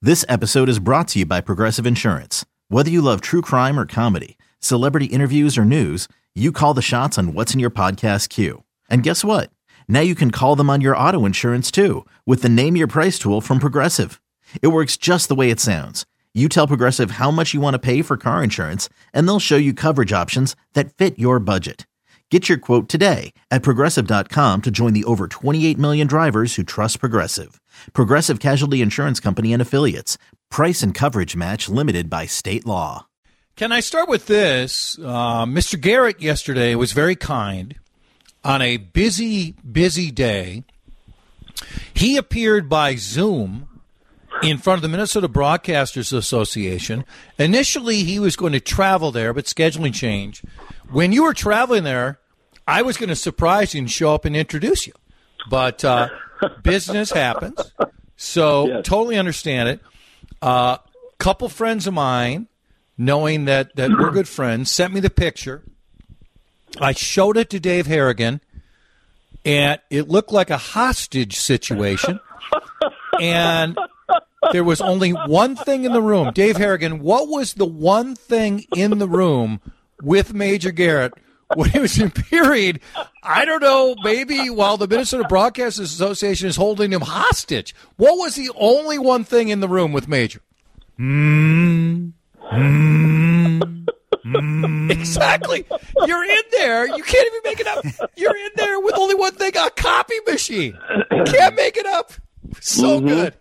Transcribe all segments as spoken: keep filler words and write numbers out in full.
This episode is brought to you by Progressive Insurance. Whether you love true crime or comedy, celebrity interviews or news, you call the shots on what's in your podcast queue. And guess what? Now you can call them on your auto insurance too with the Name Your Price tool from Progressive. It works just the way it sounds. You tell Progressive how much you want to pay for car insurance, and they'll show you coverage options that fit your budget. Get your quote today at Progressive dot com to join the over twenty-eight million drivers who trust Progressive. Progressive Casualty Insurance Company and Affiliates. Price and coverage match limited by state law. Can I start with this? Uh, Mister Garrett yesterday was very kind. On a busy, busy day, he appeared by Zoom in front of the Minnesota Broadcasters Association. Initially, he was going to travel there, but scheduling changed. When you were traveling there, I was going to surprise you and show up and introduce you. But uh, business happens, so yes. Totally understand it. A uh, couple friends of mine, knowing that, that we're good friends, sent me the picture. I showed it to Dave Harrigan, and it looked like a hostage situation. And there was only one thing in the room. Dave Harrigan, what was the one thing in the room with Major Garrett when he was in period? I don't know, maybe while the Minnesota Broadcasters Association is holding him hostage. What was the only one thing in the room with Major? Mm, mm, mm. Exactly. You're in there. You can't even make it up. You're in there with only one thing, a copy machine. You can't make it up. So mm-hmm. good.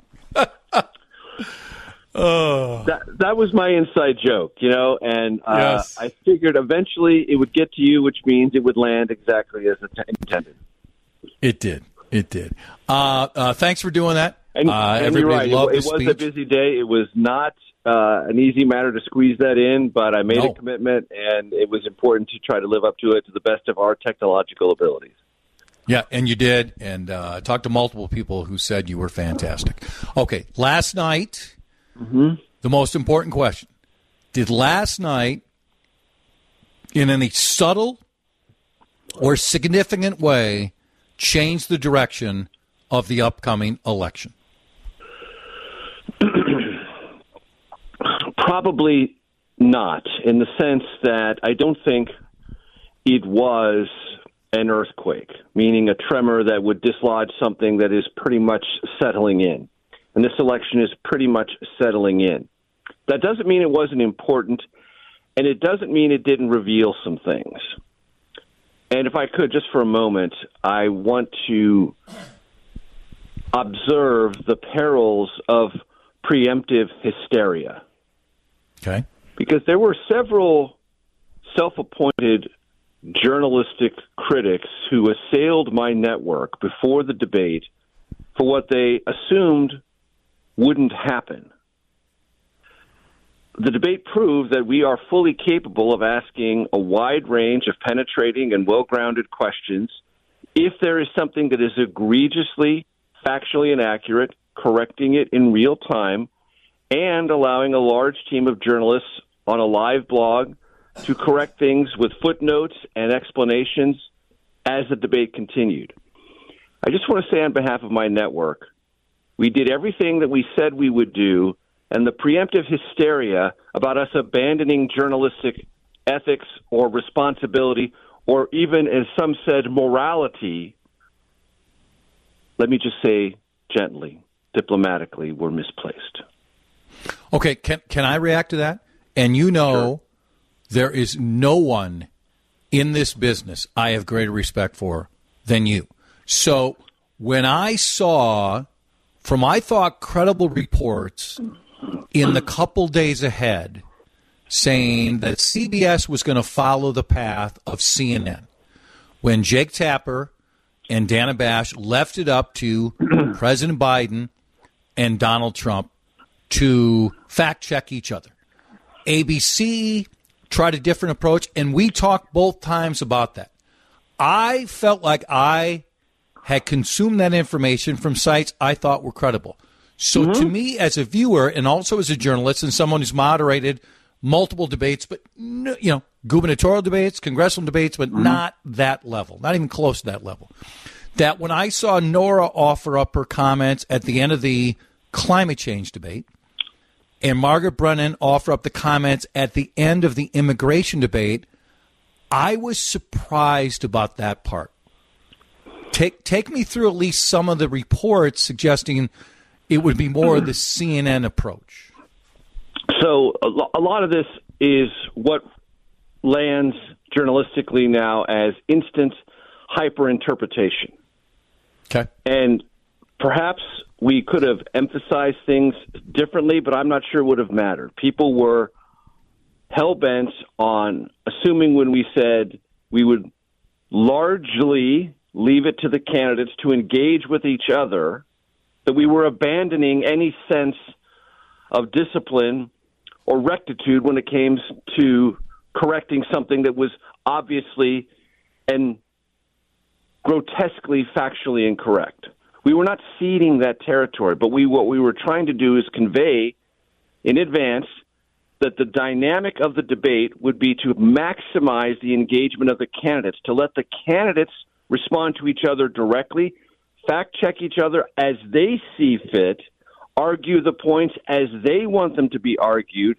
Oh. That that was my inside joke, you know, and uh, yes. I figured eventually it would get to you, which means it would land exactly as intended. It did. It did. Uh, uh, thanks for doing that. And, uh, and you're right. Loved it, it the was speech. a busy day. It was not uh, an easy matter to squeeze that in, but I made no. a commitment, and it was important to try to live up to it to the best of our technological abilities. Yeah, and you did, and uh, I talked to multiple people who said you were fantastic. Okay, last night, mm-hmm. the most important question. Did last night, in any subtle or significant way, change the direction of the upcoming election? Probably not, in the sense that I don't think it was an earthquake, meaning a tremor that would dislodge something that is pretty much settling in. And this election is pretty much settling in. That doesn't mean it wasn't important, and it doesn't mean it didn't reveal some things. And if I could, just for a moment, I want to observe the perils of preemptive hysteria. Okay. Because there were several self-appointed journalistic critics who assailed my network before the debate for what they assumed wouldn't happen. The debate proved that we are fully capable of asking a wide range of penetrating and well-grounded questions if there is something that is egregiously factually inaccurate, correcting it in real time, and allowing a large team of journalists on a live blog to correct things with footnotes and explanations as the debate continued. I just want to say on behalf of my network, we did everything that we said we would do, and the preemptive hysteria about us abandoning journalistic ethics or responsibility, or even, as some said, morality, let me just say gently, diplomatically, were misplaced. Okay, can can I react to that? And you know, Sure. There is no one in this business I have greater respect for than you. So when I saw, from I thought credible reports in the couple days ahead, saying that C B S was going to follow the path of C N N, when Jake Tapper and Dana Bash left it up to President Biden and Donald Trump to fact-check each other. A B C tried a different approach, and we talked both times about that. I felt like I had consumed that information from sites I thought were credible. So mm-hmm. to me, as a viewer and also as a journalist and someone who's moderated multiple debates, but, you know, gubernatorial debates, congressional debates, but mm-hmm. not that level, not even close to that level, that when I saw Nora offer up her comments at the end of the climate change debate, and Margaret Brennan offer up the comments at the end of the immigration debate, I was surprised about that part. Take take me through at least some of the reports suggesting it would be more of the C N N approach. So a, lo- a lot of this is what lands journalistically now as instant hyperinterpretation. Okay. And perhaps we could have emphasized things differently, but I'm not sure it would have mattered. People were hell-bent on assuming when we said we would largely leave it to the candidates to engage with each other, that we were abandoning any sense of discipline or rectitude when it came to correcting something that was obviously and grotesquely factually incorrect. We were not ceding that territory, but we what we were trying to do is convey in advance that the dynamic of the debate would be to maximize the engagement of the candidates, to let the candidates respond to each other directly, fact-check each other as they see fit, argue the points as they want them to be argued,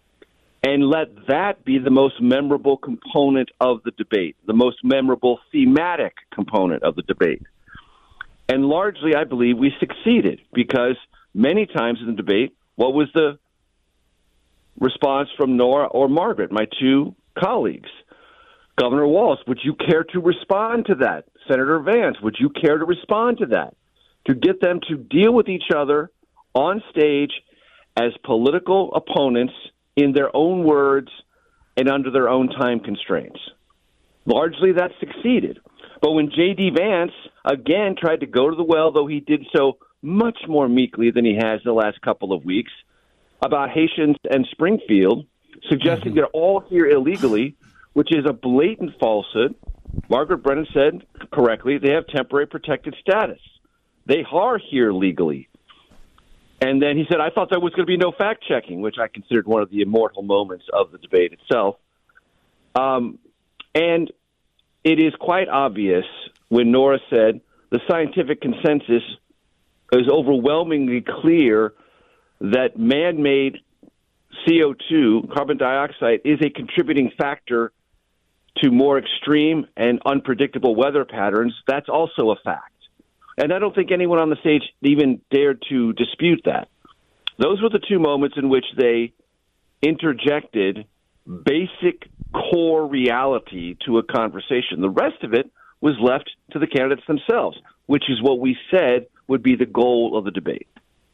and let that be the most memorable component of the debate, the most memorable thematic component of the debate. And largely, I believe we succeeded because many times in the debate, what was the response from Nora or Margaret, my two colleagues? Governor Walz, would you care to respond to that? Senator Vance, would you care to respond to that? To get them to deal with each other on stage as political opponents in their own words and under their own time constraints. Largely that succeeded. But when J D. Vance, again, tried to go to the well, though he did so much more meekly than he has the last couple of weeks, about Haitians and Springfield, suggesting mm-hmm. they're all here illegally, which is a blatant falsehood. Margaret Brennan said correctly, they have temporary protected status. They are here legally. And then he said, I thought there was going to be no fact-checking, which I considered one of the immortal moments of the debate itself. Um, and it is quite obvious when Nora said the scientific consensus is overwhelmingly clear that man-made C O two, carbon dioxide, is a contributing factor to more extreme and unpredictable weather patterns. That's also a fact. And I don't think anyone on the stage even dared to dispute that. Those were the two moments in which they interjected basic core reality to a conversation. The rest of it was left to the candidates themselves, which is what we said would be the goal of the debate.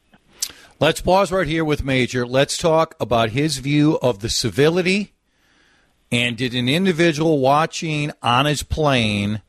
Let's pause right here with Major. Let's talk about his view of the civility. And did an individual watching on his plane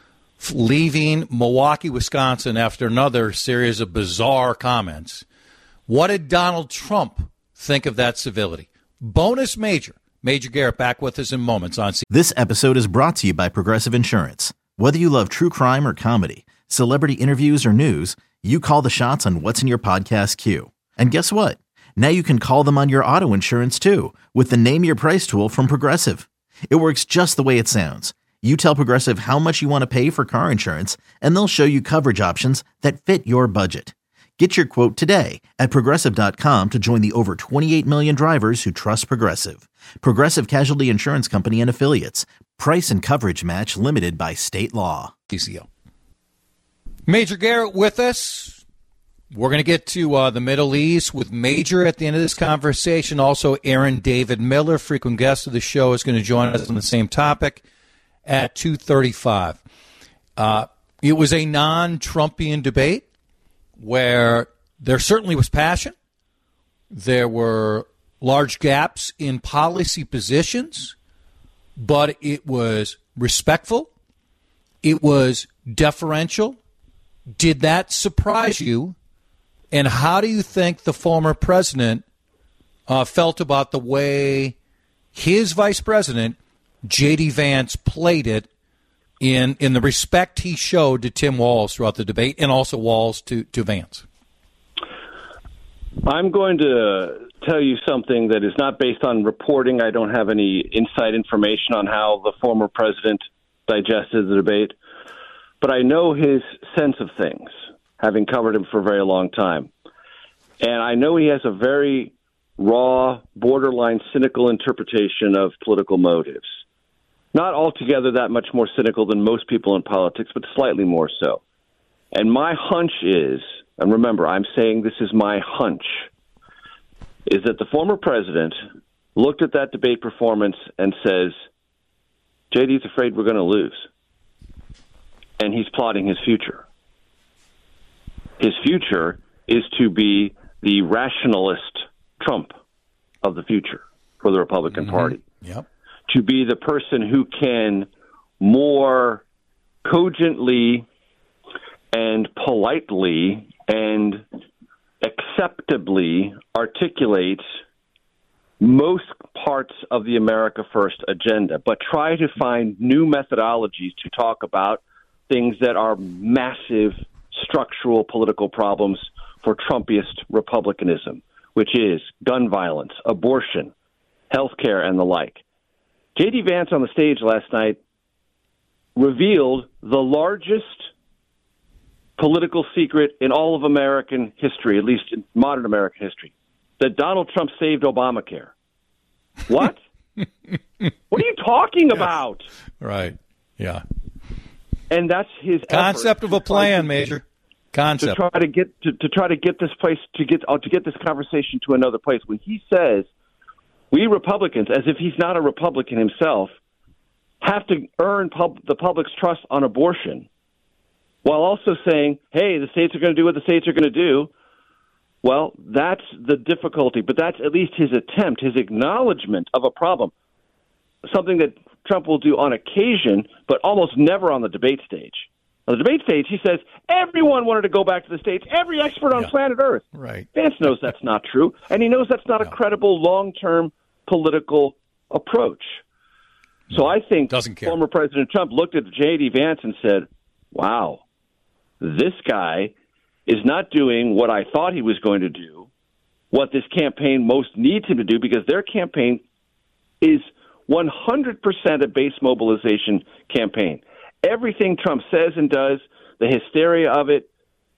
leaving Milwaukee, Wisconsin after another series of bizarre comments, what did Donald Trump think of that civility? Bonus Major. Major Garrett back with us in moments on C- This episode is brought to you by Progressive Insurance. Whether you love true crime or comedy, celebrity interviews or news, you call the shots on what's in your podcast queue. And guess what? Now you can call them on your auto insurance too with the Name Your Price tool from Progressive. It works just the way it sounds. You tell Progressive how much you want to pay for car insurance, and they'll show you coverage options that fit your budget. Get your quote today at Progressive dot com to join the over twenty-eight million drivers who trust Progressive. Progressive Casualty Insurance Company and Affiliates. Price and coverage match limited by state law. P C O. Major Garrett with us. We're going to get to uh, the Middle East with Major at the end of this conversation. Also, Aaron David Miller, frequent guest of the show, is going to join us on the same topic at two thirty-five. Uh, it was a non-Trumpian debate where there certainly was passion. There were large gaps in policy positions, but it was respectful. It was deferential. Did that surprise you? And how do you think the former president uh, felt about the way his vice president, J D. Vance, played it in in the respect he showed to Tim Walz throughout the debate and also Walz to, to Vance? I'm going to tell you something that is not based on reporting. I don't have any inside information on how the former president digested the debate, but I know his sense of things, having covered him for a very long time. And I know he has a very raw, borderline cynical interpretation of political motives. Not altogether that much more cynical than most people in politics, but slightly more so. And my hunch is, and remember, I'm saying this is my hunch, is that the former president looked at that debate performance and says, J D's afraid we're going to lose. And he's plotting his future. His future is to be the rationalist Trump of the future for the Republican mm-hmm. Party. Yep. To be the person who can more cogently and politely and acceptably articulate most parts of the America First agenda, but try to find new methodologies to talk about things that are massive structural political problems for Trumpiest republicanism, which is gun violence, abortion, health care, and the like. J D. Vance on the stage last night revealed the largest political secret in all of American history, at least in modern American history, that Donald Trump saved Obamacare. What? What are you talking yes. about? Right. Yeah. And that's his concept of a plan, Major. Concept to try to get to, to try to get this place to get uh, to get this conversation to another place. When he says we Republicans, as if he's not a Republican himself, have to earn pub- the public's trust on abortion, while also saying, "Hey, the states are going to do what the states are going to do." Well, that's the difficulty, but that's at least his attempt, his acknowledgement of a problem, something that Trump will do on occasion, but almost never on the debate stage. On the debate stage, he says, everyone wanted to go back to the states, every expert on yeah. planet Earth. Right. Vance knows that's not true, and he knows that's not no. a credible long-term political approach. No. So I think Doesn't care. former President Trump looked at J D. Vance and said, wow, this guy is not doing what I thought he was going to do, what this campaign most needs him to do, because their campaign is one hundred percent a base mobilization campaign. Everything Trump says and does, the hysteria of it,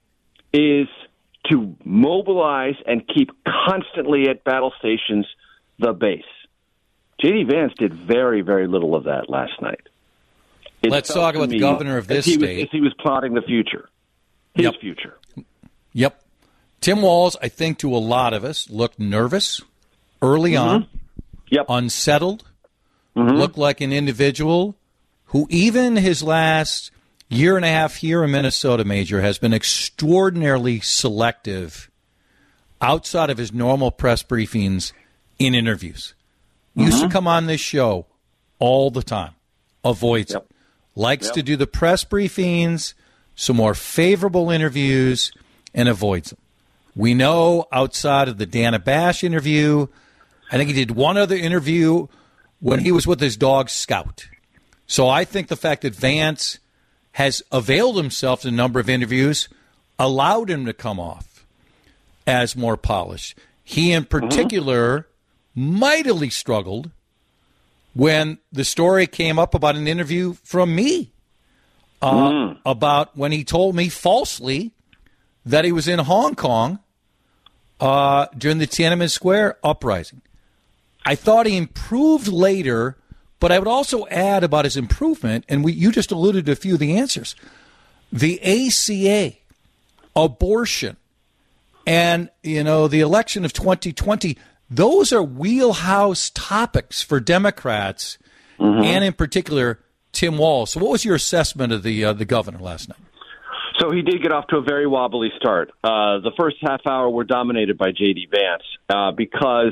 is to mobilize and keep constantly at battle stations the base. J D. Vance did very, very little of that last night. It Let's talk about the governor of this he state. Was, as he was plotting the future, his yep. future. Yep. Tim Walz, I think to a lot of us, looked nervous early mm-hmm. on, yep. unsettled, mm-hmm. looked like an individual who even his last year and a half here in Minnesota, Major, has been extraordinarily selective outside of his normal press briefings in interviews. Mm-hmm. Used to come on this show all the time, avoids yep. it, likes yep. to do the press briefings, some more favorable interviews, and avoids them. We know outside of the Dana Bash interview, I think he did one other interview when he was with his dog Scout. So I think the fact that Vance has availed himself to a number of interviews allowed him to come off as more polished. He in particular mm-hmm. mightily struggled when the story came up about an interview from me uh, mm. about when he told me falsely that he was in Hong Kong uh, during the Tiananmen Square uprising. I thought he improved later, but I would also add about his improvement, and we, you just alluded to a few of the answers. The A C A, abortion, and, you know, the election of twenty twenty, those are wheelhouse topics for Democrats, mm-hmm. and in particular, Tim Walz. So what was your assessment of the uh, the governor last night? So he did get off to a very wobbly start. Uh, the first half hour were dominated by J D. Vance uh, because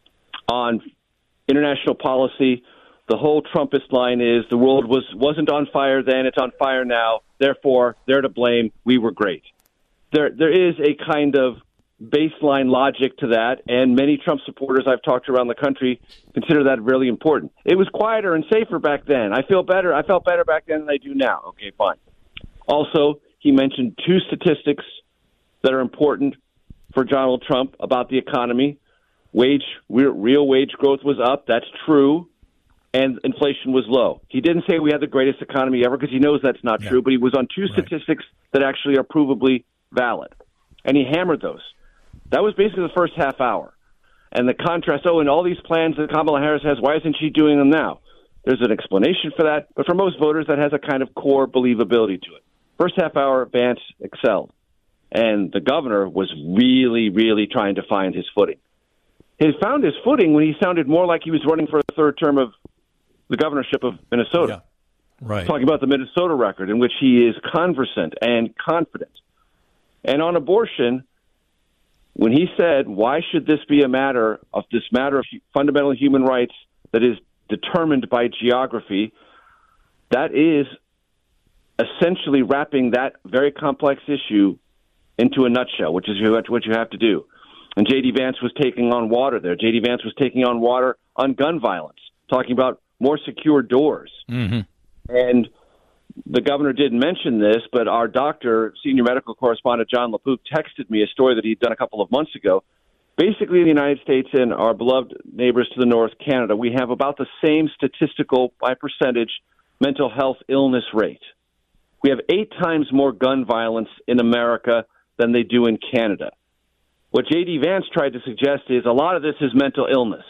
on international policy, the whole Trumpist line is the world was, wasn't on fire then, it's on fire now, therefore they're to blame, we were great. There, There is a kind of baseline logic to that, and many Trump supporters I've talked to around the country consider that really important. It was quieter and safer back then. I feel better. I felt better back then than I do now. Okay, fine. Also, he mentioned two statistics that are important for Donald Trump about the economy. Wage, real wage growth was up. That's true. And inflation was low. He didn't say we had the greatest economy ever because he knows that's not yeah. true, but he was on two right. statistics that actually are provably valid. And he hammered those. That was basically the first half hour. And the contrast, oh, and all these plans that Kamala Harris has, why isn't she doing them now? There's an explanation for that, but for most voters, that has a kind of core believability to it. First half hour, Vance excelled. And the governor was really, really trying to find his footing. He found his footing when he sounded more like he was running for a third term of the governorship of Minnesota. Yeah. Right. Talking about the Minnesota record, in which he is conversant and confident. And on abortion, when he said, why should this be a matter of this matter of fundamental human rights that is determined by geography, that is essentially wrapping that very complex issue into a nutshell, which is what you have to do. And J D. Vance was taking on water there. J D. Vance was taking on water on gun violence, talking about more secure doors. Mm-hmm. And the governor didn't mention this, but our doctor, senior medical correspondent John LaPook, texted me a story that he'd done a couple of months ago. Basically, in the United States and our beloved neighbors to the north, Canada, we have about the same statistical, by percentage, mental health illness rate. We have eight times more gun violence in America than they do in Canada. What J D. Vance tried to suggest is a lot of this is mental illness.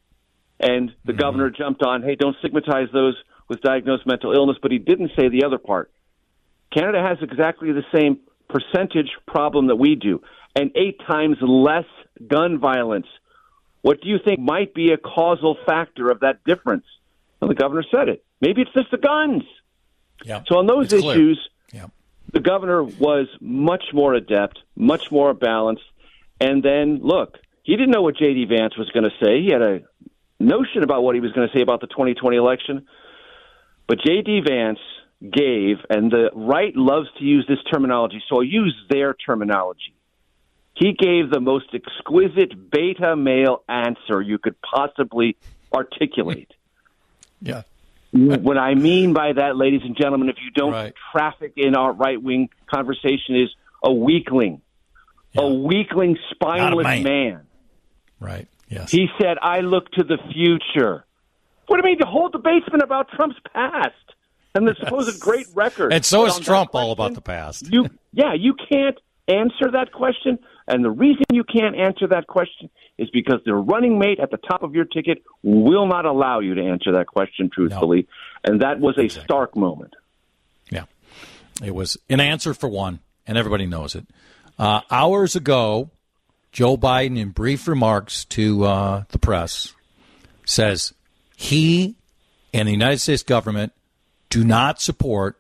And the mm-hmm. governor jumped on, hey, don't stigmatize those with diagnosed mental illness, but he didn't say the other part. Canada has exactly the same percentage problem that we do, and eight times less gun violence. What do you think might be a causal factor of that difference? Well, the governor said it. Maybe it's just the guns. Yeah, so on those it's issues, yeah. the governor was much more adept, much more balanced. And then, look, he didn't know what J D. Vance was going to say. He had a notion about what he was going to say about the twenty twenty election. But J D. Vance gave, and the right loves to use this terminology, so I'll use their terminology. He gave the most exquisite beta male answer you could possibly articulate. Yeah. What I mean by that, ladies and gentlemen, if you don't right. traffic in our right-wing conversation, is a weakling. Yeah. A weakling, spineless man. man. Right, yes. He said, I look to the future. What do you mean? The whole debate's been about Trump's past and the supposed yes. great record. And so is Trump question, all about the past. you, yeah, you can't answer that question. And the reason you can't answer that question is because the running mate at the top of your ticket will not allow you to answer that question truthfully. No. And that was a exactly. stark moment. Yeah. It was an answer for one, and everybody knows it. Uh, hours ago, Joe Biden, in brief remarks to uh, the press, says he and the United States government do not support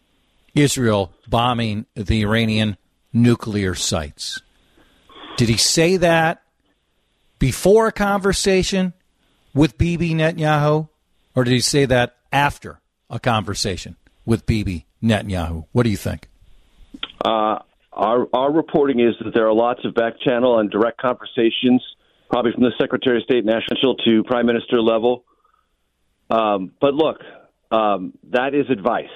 Israel bombing the Iranian nuclear sites. Did he say that before a conversation with Bibi Netanyahu, or did he say that after a conversation with Bibi Netanyahu? What do you think? Uh, our, our reporting is that there are lots of back channel and direct conversations, probably from the Secretary of State National to Prime Minister level. Um, but look, um, that is advice.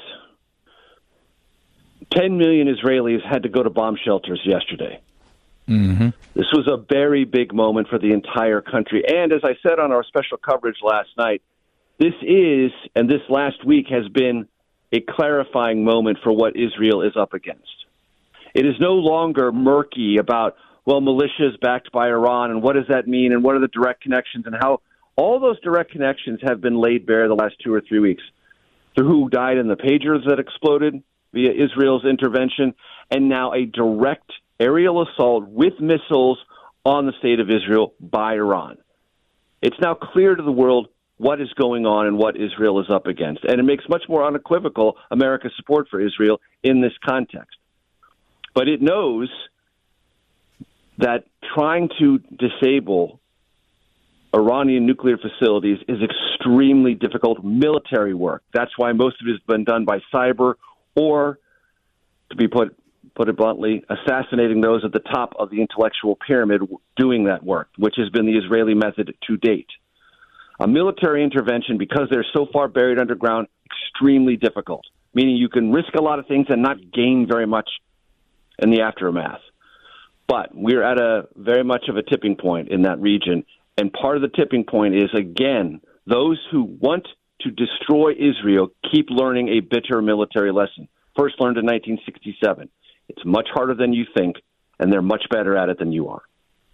Ten million Israelis had to go to bomb shelters yesterday. Mm-hmm. This was a very big moment for the entire country. And as I said on our special coverage last night, this is, and this last week has been, a clarifying moment for what Israel is up against. It is no longer murky about, well, militias backed by Iran, and what does that mean, and what are the direct connections, and how all those direct connections have been laid bare the last two or three weeks. Through who died in the pagers that exploded via Israel's intervention, and now a direct aerial assault with missiles on the state of Israel by Iran. It's now clear to the world what is going on and what Israel is up against. And it makes much more unequivocal America's support for Israel in this context. But it knows that trying to disable Iranian nuclear facilities is extremely difficult military work. That's why most of it has been done by cyber or, to be put put it bluntly, assassinating those at the top of the intellectual pyramid doing that work, which has been the Israeli method to date. A military intervention, because they're so far buried underground, extremely difficult, meaning you can risk a lot of things and not gain very much in the aftermath. But we're at a very much of a tipping point in that region, and part of the tipping point is, again, those who want to destroy Israel keep learning a bitter military lesson, first learned in nineteen sixty-seven. It's much harder than you think, and they're much better at it than you are.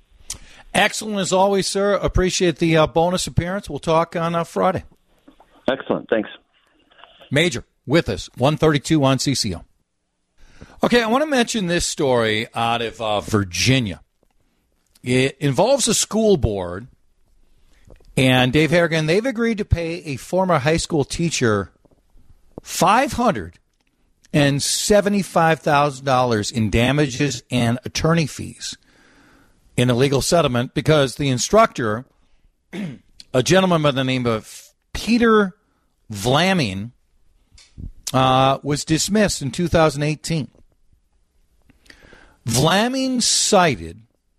Excellent as always, sir. Appreciate the uh, bonus appearance. We'll talk on uh, Friday. Excellent. Thanks. Major with us, one thirty-two on C C O. Okay, I want to mention this story out of uh, Virginia. It involves a school board, and Dave Harrigan, they've agreed to pay a former high school teacher five hundred seventy-five thousand dollars in damages and attorney fees in a legal settlement because the instructor, a gentleman by the name of Peter Vlaming, uh, was dismissed in two thousand eighteen. Vlaming cited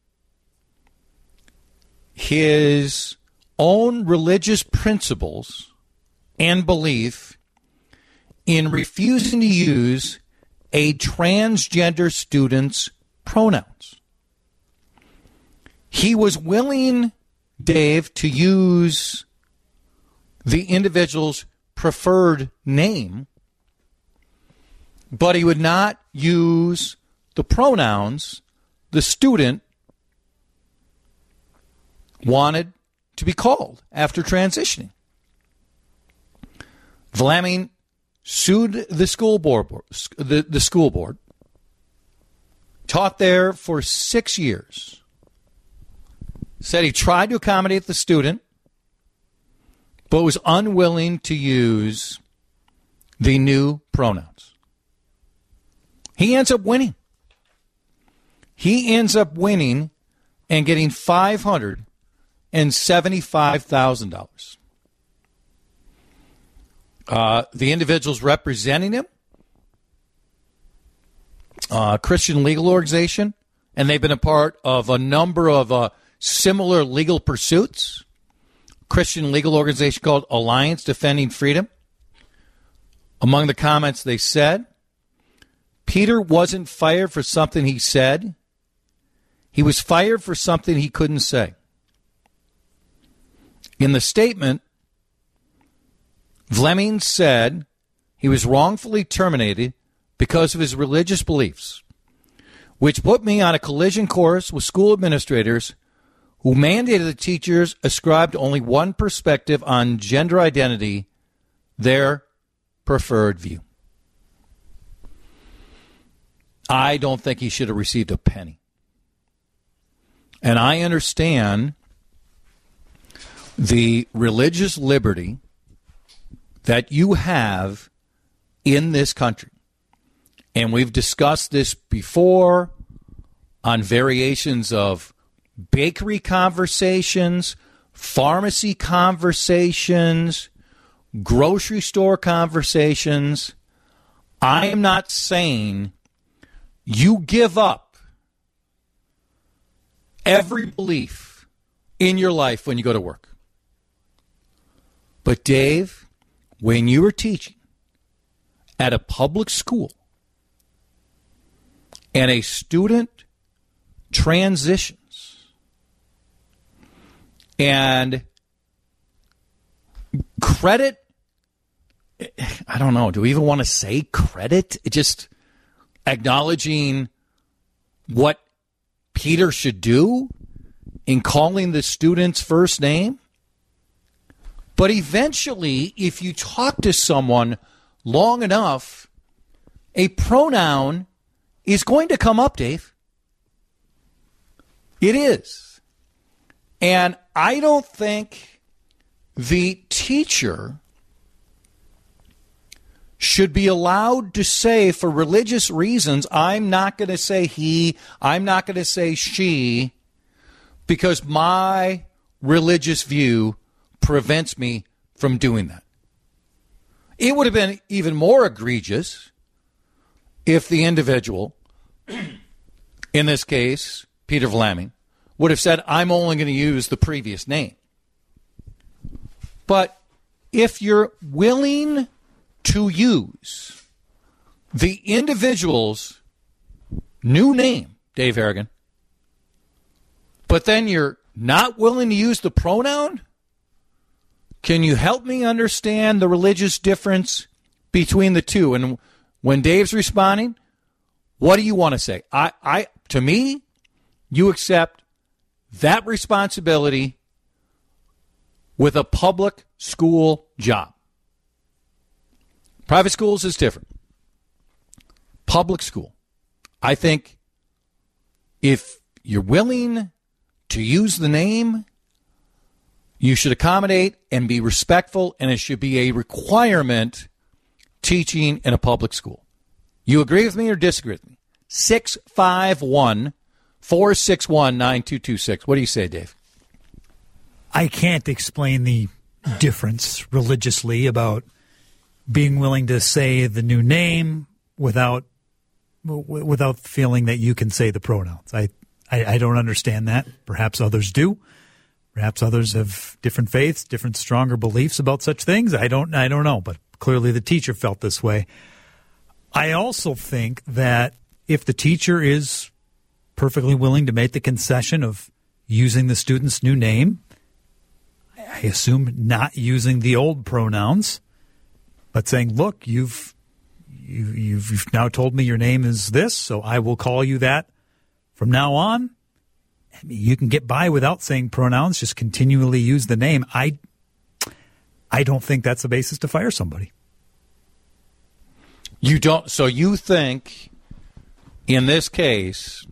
his own religious principles and belief in refusing to use a transgender student's pronouns. He was willing, Dave, to use the individual's preferred name, but he would not use the pronouns the student wanted to be called after transitioning. Vlaming sued the school board, the, the school board, taught there for six years, said he tried to accommodate the student, but was unwilling to use the new pronouns. He ends up winning. He ends up winning and getting five hundred seventy-five thousand dollars. Uh, the individuals representing him, uh, Christian legal organization, and they've been a part of a number of uh, similar legal pursuits. Christian legal organization called Alliance Defending Freedom. Among the comments they said, Peter wasn't fired for something he said. He was fired for something he couldn't say. In the statement, Vlaming said he was wrongfully terminated because of his religious beliefs, which put me on a collision course with school administrators who mandated the teachers ascribed only one perspective on gender identity, their preferred view. I don't think he should have received a penny. And I understand the religious liberty that you have in this country. And we've discussed this before on variations of bakery conversations, pharmacy conversations, grocery store conversations. I am not saying you give up every belief in your life when you go to work. But Dave, when you were teaching at a public school and a student transitions and credit, I don't know, do we even want to say credit? It just acknowledging what Peter should do in calling the student's first name. But eventually, if you talk to someone long enough, a pronoun is going to come up, Dave. It is. And I don't think the teacher should be allowed to say, for religious reasons, I'm not going to say he, I'm not going to say she, because my religious view prevents me from doing that. It would have been even more egregious if the individual, in this case, Peter Vlaming, would have said, I'm only going to use the previous name. But if you're willing to use the individual's new name, Dave Harrigan, but then you're not willing to use the pronoun, can you help me understand the religious difference between the two? And when Dave's responding, what do you want to say? I, I, to me, you accept that responsibility with a public school job. Private schools is different. Public school. I think if you're willing to use the name, you should accommodate and be respectful, and it should be a requirement teaching in a public school. You agree with me or disagree with me? six five one, four six one, nine two two six. What do you say, Dave? I can't explain the difference religiously about being willing to say the new name without without feeling that you can say the pronouns. I, I, I don't understand that. Perhaps others do. Perhaps others have different faiths, different stronger beliefs about such things. I don't I don't know, but clearly the teacher felt this way. I also think that if the teacher is perfectly willing to make the concession of using the student's new name, I assume not using the old pronouns, but saying, look, you've you, you've, you've now told me your name is this, so I will call you that from now on. I mean, you can get by without saying pronouns, just continually use the name. I, I don't think that's a basis to fire somebody. You don't. So you think in this case,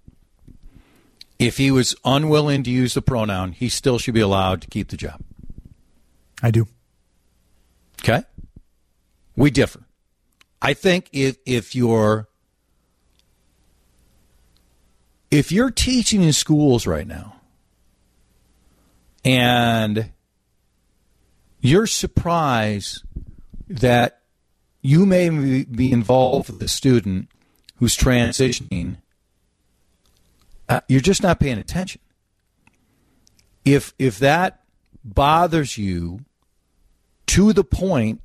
if he was unwilling to use the pronoun, he still should be allowed to keep the job? I do. Okay. We differ. I think if if you're if you're teaching in schools right now and you're surprised that you may be involved with a student who's transitioning, uh, you're just not paying attention. If if that bothers you to the point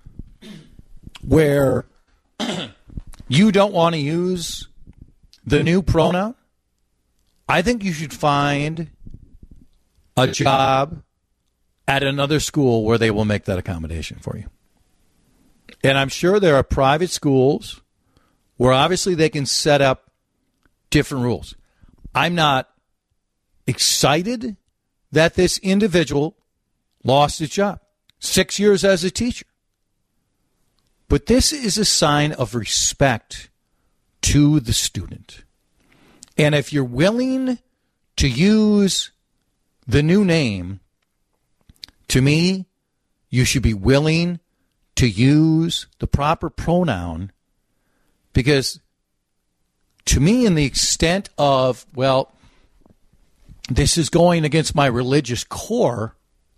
where you don't want to use the new pronoun, I think you should find a job at another school where they will make that accommodation for you. And I'm sure there are private schools where obviously they can set up different rules. I'm not excited that this individual lost his job. Six years as a teacher. But this is a sign of respect to the student. And if you're willing to use the new name, to me, you should be willing to use the proper pronoun, because to me, in the extent of, well, this is going against my religious core,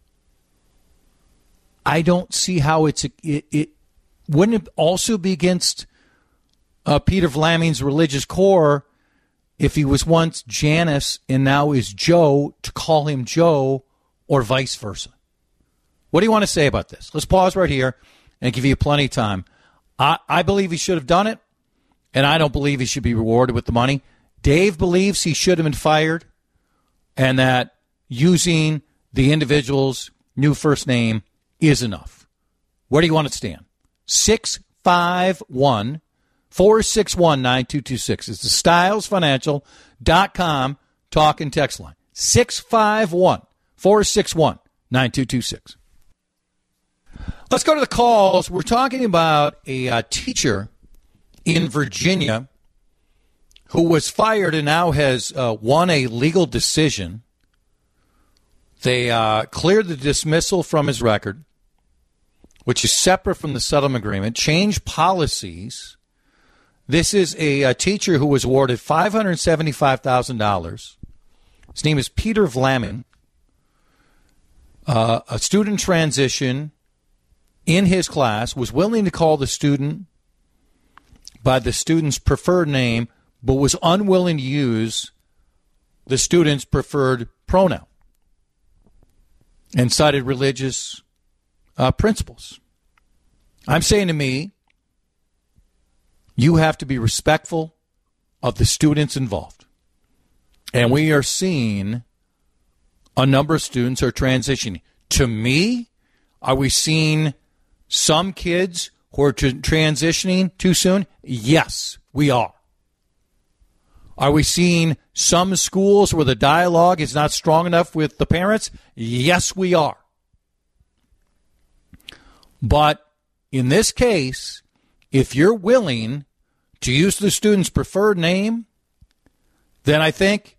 I don't see how it's, it, it wouldn't it also be against uh, Peter Vlaming's religious core if he was once Janice and now is Joe, to call him Joe, or vice versa? What do you want to say about this? Let's pause right here and give you plenty of time. I, I believe he should have done it, and I don't believe he should be rewarded with the money. Dave believes he should have been fired, and that using the individual's new first name is enough. Where do you want to stand? six five one, four six one, nine two two six. It's the stiles financial dot com talk and text line. six five one, four six one, nine two two six. Let's go to the calls. We're talking about a uh, teacher in Virginia who was fired and now has uh, won a legal decision. They uh, cleared the dismissal from his record, which is separate from the settlement agreement, changed policies. This is a, a teacher who was awarded five hundred seventy-five thousand dollars. His name is Peter Vlaming. Uh, a student transition in his class, was willing to call the student by the student's preferred name, but was unwilling to use the student's preferred pronoun, and cited religious uh, principles. I'm saying to me, you have to be respectful of the students involved. And we are seeing a number of students are transitioning. To me, are we seeing some kids who are t- transitioning too soon? Yes, we are. Are we seeing some schools where the dialogue is not strong enough with the parents? Yes, we are. But in this case, if you're willing to use the student's preferred name, then I think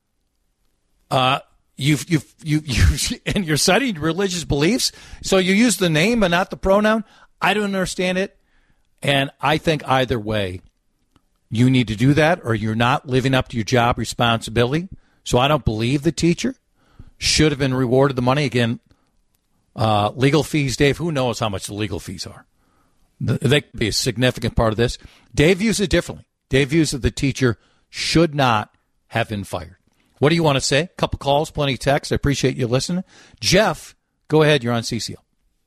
uh, you've, you've, you, you, and you're citing religious beliefs, so you use the name but not the pronoun. I don't understand it, and I think either way, you need to do that, or you're not living up to your job responsibility. So I don't believe the teacher should have been rewarded the money. Again, uh, legal fees, Dave, who knows how much the legal fees are? They could be a significant part of this. Dave views it differently. Dave views that the teacher should not have been fired. What do you want to say? A couple calls, plenty of text. I appreciate you listening. Jeff, go ahead. You're on C C L.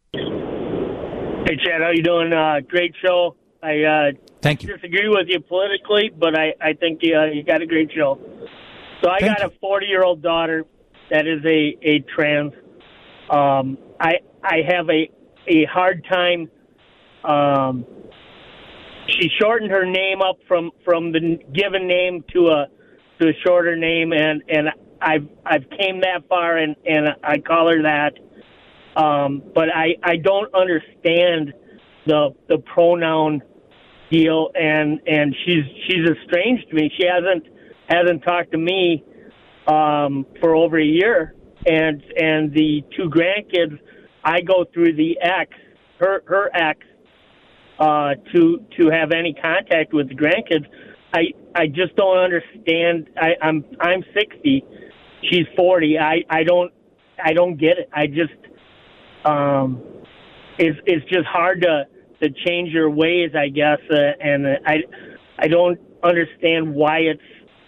Hey, Chad, how you doing? Uh, great show. I uh, Thank you. disagree with you politically, but I, I think you, uh, you got a great show. So I Thank got you. a forty-year-old daughter that is a, a trans. Um, I I have a, a hard time. Um, she shortened her name up from, from the given name to a to a shorter name, and, and I've I've came that far, and, and I call her that. Um, but I, I don't understand the the pronoun deal, and, and she's she's estranged me. She hasn't hasn't talked to me um, for over a year, and and the two grandkids, I go through the ex, her her ex, uh, to to have any contact with the grandkids. I I just don't understand. I, I'm I'm sixty, she's forty. I, I don't I don't get it. I just um, it's it's just hard to. to change your ways, I guess, uh, and uh, I, I don't understand why it's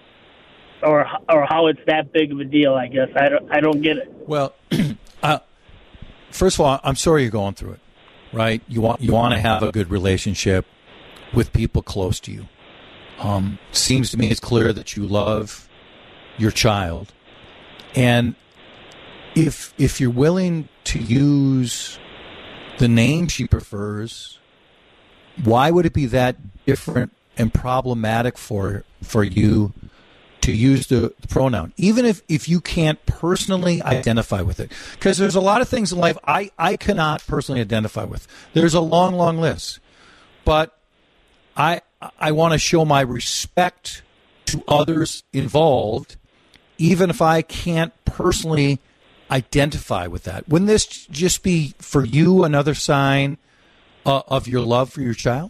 or or how it's that big of a deal. I guess I don't I don't get it. Well, uh, first of all, I'm sorry you're going through it. Right? You want you want to have a good relationship with people close to you. Um, seems to me it's clear that you love your child, and if if you're willing to use the name she prefers, why would it be that different and problematic for for you to use the, the pronoun, even if, if you can't personally identify with it? Because there's a lot of things in life I, I cannot personally identify with. There's a long, long list. But I I want to show my respect to others involved, even if I can't personally identify with that. Wouldn't this just be for you another sign uh, of your love for your child?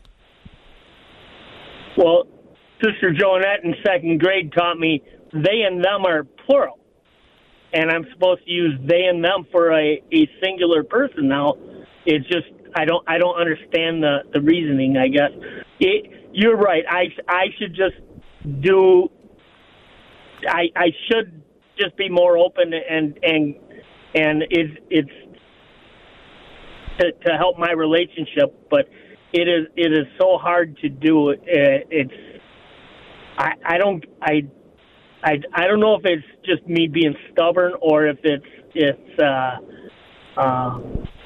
Well, Sister Joanette in second grade taught me they and them are plural, and I'm supposed to use they and them for a, a singular person now. It's just I don't I don't understand the, the reasoning. I guess it, you're right. I I should just do. I I should just be more open and and. And it's, it's to, to help my relationship, but it is it is so hard to do. It's I I don't I I I don't know if it's just me being stubborn or if it's it's uh, uh,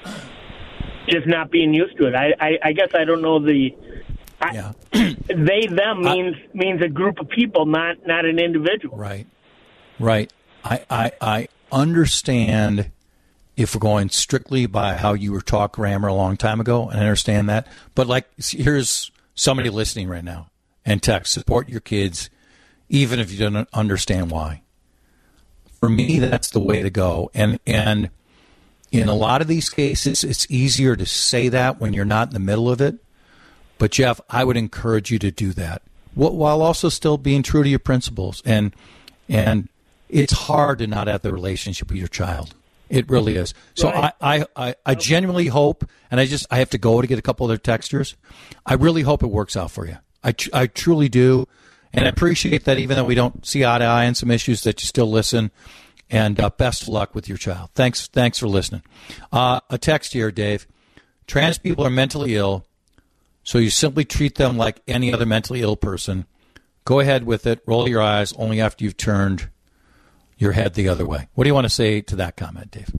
just not being used to it. I, I, I guess I don't know the. I, yeah. They them means I, means a group of people, not not an individual. Right. Right. I I. I understand if we're going strictly by how you were taught grammar a long time ago, and I understand that. But like, here's somebody listening right now and text, support your kids, even if you don't understand why. For me, that's the way to go. And and in a lot of these cases, it's easier to say that when you're not in the middle of it. But Jeff, I would encourage you to do that while also still being true to your principles. And and it's hard to not have the relationship with your child. It really is. So right. I, I, I genuinely hope, and I just I have to go to get a couple other textures. I really hope it works out for you. I, I truly do. And I appreciate that even though we don't see eye to eye on some issues, that you still listen. And uh, best of luck with your child. Thanks thanks for listening. Uh, a text here, Dave. Trans people are mentally ill, so you simply treat them like any other mentally ill person. Go ahead with it. Roll your eyes only after you've turned your head the other way. What do you want to say to that comment, Dave?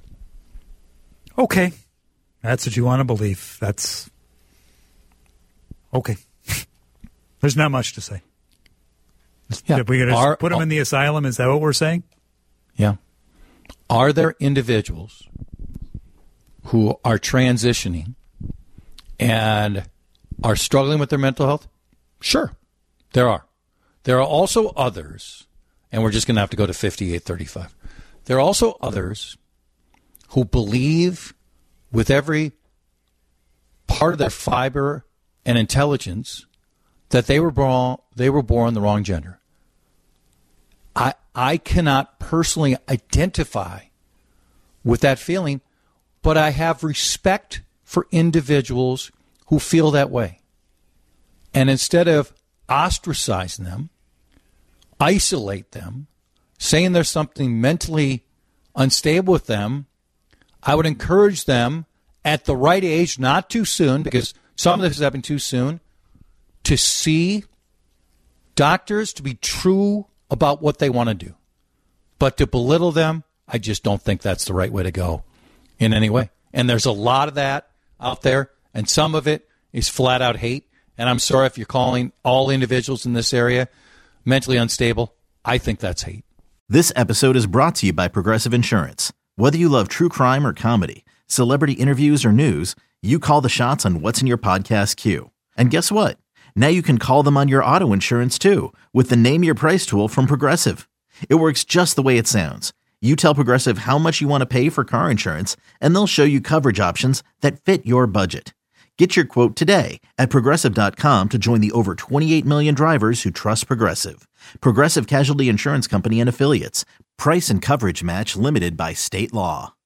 Okay. That's what you want to believe. That's okay. There's not much to say. Yeah. That we're going Are- to put them in the asylum? Is that what we're saying? Yeah. Are there individuals who are transitioning and are struggling with their mental health? Sure, there are. There are also others, and we're just going to have to go to fifty-eight thirty-five. There are also others who believe with every part of their fiber and intelligence that they were born, they were born the wrong gender. I I cannot personally identify with that feeling, but I have respect for individuals who feel that way. And instead of ostracizing them, isolate them, saying there's something mentally unstable with them, I would encourage them at the right age, not too soon, because some of this is happening too soon, to see doctors, to be true about what they want to do. But to belittle them, I just don't think that's the right way to go in any way. And there's a lot of that out there, and some of it is flat out hate. And I'm sorry if you're calling all individuals in this area mentally unstable. I think that's hate. This episode is brought to you by Progressive Insurance. Whether you love true crime or comedy, celebrity interviews or news, you call the shots on what's in your podcast queue. And guess what? Now you can call them on your auto insurance too with the Name Your Price tool from Progressive. It works just the way it sounds. You tell Progressive how much you want to pay for car insurance, and they'll show you coverage options that fit your budget. Get your quote today at Progressive dot com to join the over twenty-eight million drivers who trust Progressive. Progressive Casualty Insurance Company and Affiliates. Price and coverage match limited by state law.